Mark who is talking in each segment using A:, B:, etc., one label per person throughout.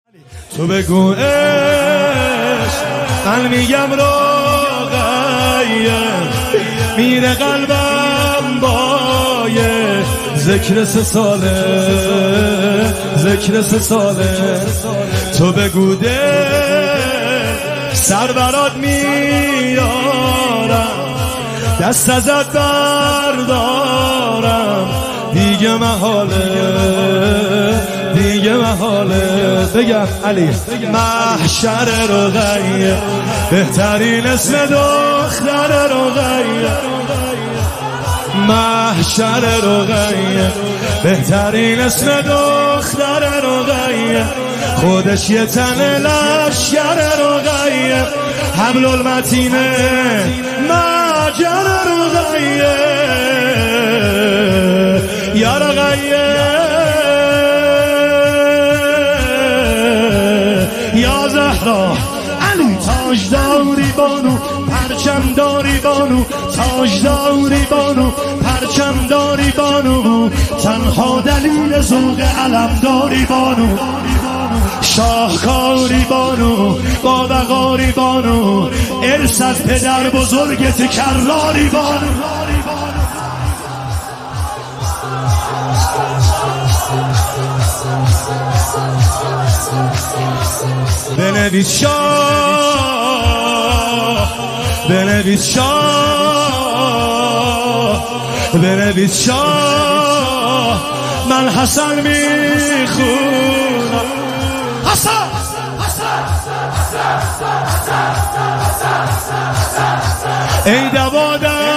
A: تو بگو عشق، من میگم رقیه، میره قلبم بایه، ذکر 3 ساله، ذکر 3 ساله. تو بگو دل سر برات میارم، دست ازت بردارم، دیگه محاله، دیگه محاله. بگم علی محشر رقیه، بهترین اسم دختر رقیه، محشر رقیه، بهترین اسم دختر رقیه، خودش یه تن لشکر رقیه، حبل المتینه مجر رقیه، یا رقیه یا زهرا. علی تاجداری بانو، پرچم داری بانو، تاجداری بانو، پرچم داری بانو، تنها دلیل ذوق علم داری بانو، شاهکاری بانو، با وقاری بانو، ارث از پدر بزرگت کراری بانو. بنویس شاه، بنویس شاه، بنویس شاه، من حسن میخونم. حسن ای دوا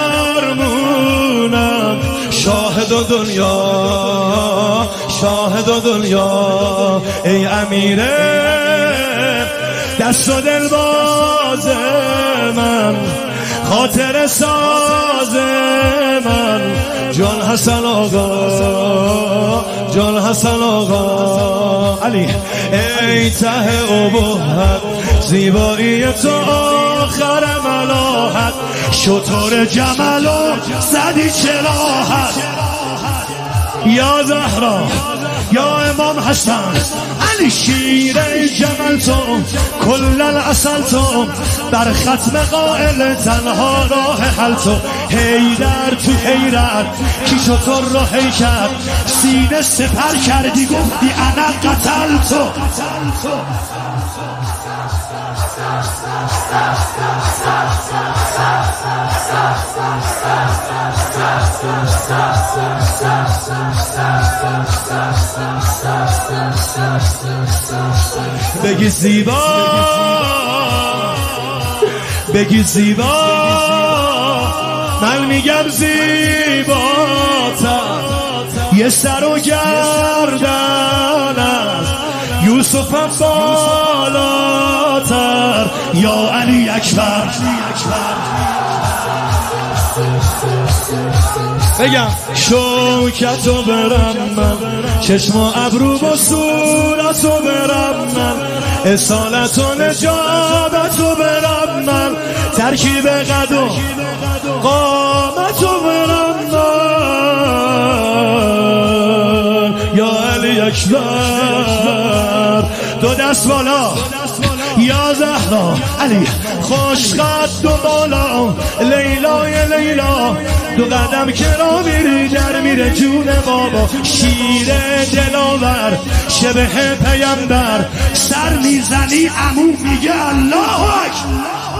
A: درمونم، شاهد و دنیا، شاهد و دنیا، ای امیره دست و دل باز من، خاطر ساز من، جان حسن آقا، جان حسن آقا. علی ای ته ابهت، زیبایی تو آخر ملاحت، شطور جمل و زدی چراحت، یا زهرا یا امام حسن. علی شیر جمل تو، کل العسل تو، در ختم قائل تنها راه حل تو، حیدر تو حیرت کی شطور رو حی کرد، سینه سپر کردی گفتی انا قتل تو. بگی زیبا، بگی زیبا، من میگم زیباتر، یه سر و گردن است یوسفم بالاتر، یا علی اکبر. بگم شوکتو برم من، چشم و ابرو با صورتو برم من، اصالت و نجابتو برم من، ترکیب قد و قامتو برم من، یا علی اکبر. دو دست بالا یا زهرا. علی خوش قد و بالا، لیلای لیلا، دو قدم که را میری در میره جون بابا، شیر دلاور شبه پیمبر، سر میزنی عمو میگه الله اکبر.